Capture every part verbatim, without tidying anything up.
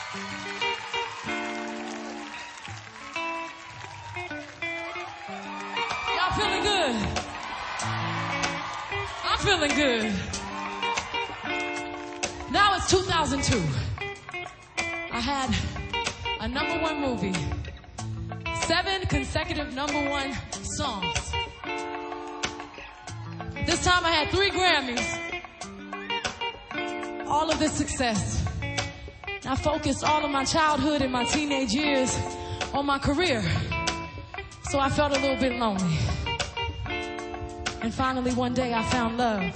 Y'all feeling good? I'm feeling good. Now it's two thousand two. I had a number one movie, seven consecutive number one songs. This time I had three Grammys. All of this success. I focused all of my childhood and my teenage years on my career. So I felt a little bit lonely. And finally one day I found love.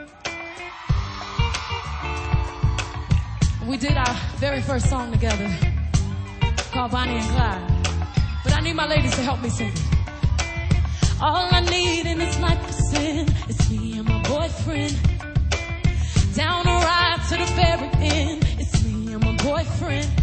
We did our very first song together called Bonnie and Clyde. But I need my ladies to help me sing it. All I need in this life is sin. It's me and my boyfriend. Down a ride to the very end. It's me and my boyfriend.